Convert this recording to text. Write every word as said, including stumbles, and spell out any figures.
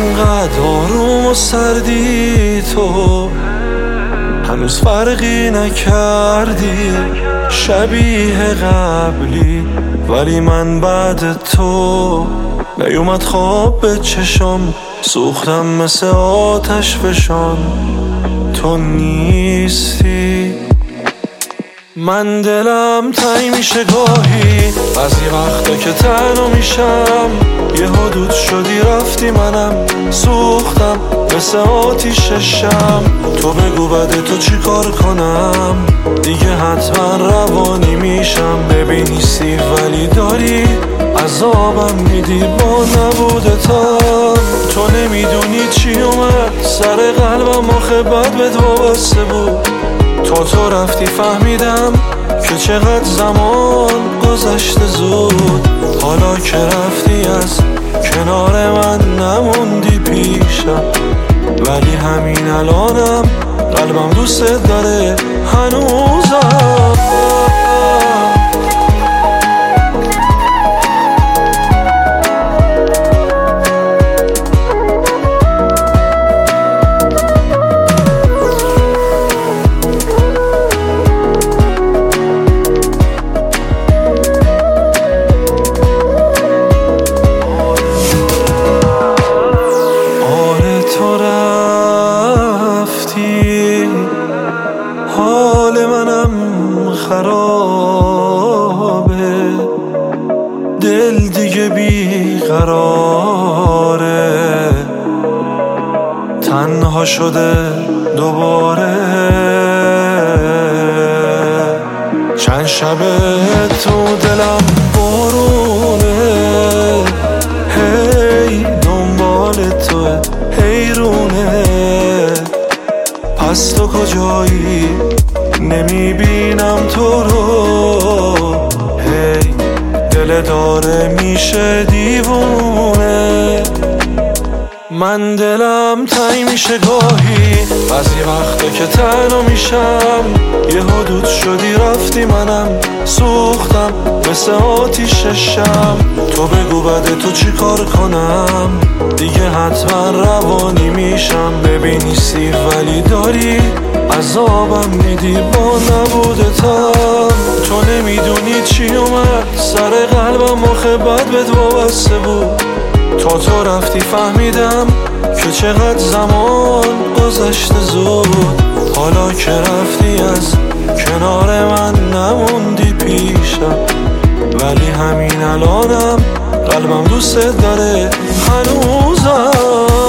انقدر آروم و سردی تو، هنوز فرقی نکردی، شبیه قبلی. ولی من بعد تو نیومد خواب به چشم، سوختم مثل آتش فشان، تو نیستی. من دلم تنگ میشه گاهی، بعضی وقتا که تنها میشم، یه حدود شدی رفتی منم سوختم مثل آتیش شم. تو بگو بده تو چی کار کنم، دیگه حتما روانی میشم. ببینیستی ولی داری عذابم میدی با نبودتم. تو نمیدونی چی اومد سر قلبم، آخه بد بهت وابسته بود. تا تو رفتی فهمیدم که چقدر زمان گذشته زود. حالا که رفتی از کنار من نموندی پیشم، ولی همین الانم قلبم دوست داره هنوزم. حال منم خرابه، دل دیگه بیقراره، تنها شده دوباره. چند شبه تو دلم بارونه، هی دنبال توه حیرونه. پس تو کجایی نمیبینم تو رو، هی دل داره میشه دیوونه. من دلم تنگ میشه گاهی، بعضی وقتا که تنها میشم، یه حدود شدی رفتی منم سوختم مثل آتیش شم. تو بگو بده تو چی کار کنم، دیگه حتما روانی میشم. ببینیستی ولی داری عذابم میدی با نبودتم. تو نمیدونی چی اومد سر قلبم، آخه بد بهت وابسته بود. تا تو رفتی فهمیدم که چقدر زمان گذشته زود. حالا که رفتی از کنار من نموندی پیشم، ولی همین الانم قلبم دوست داره هنوزم.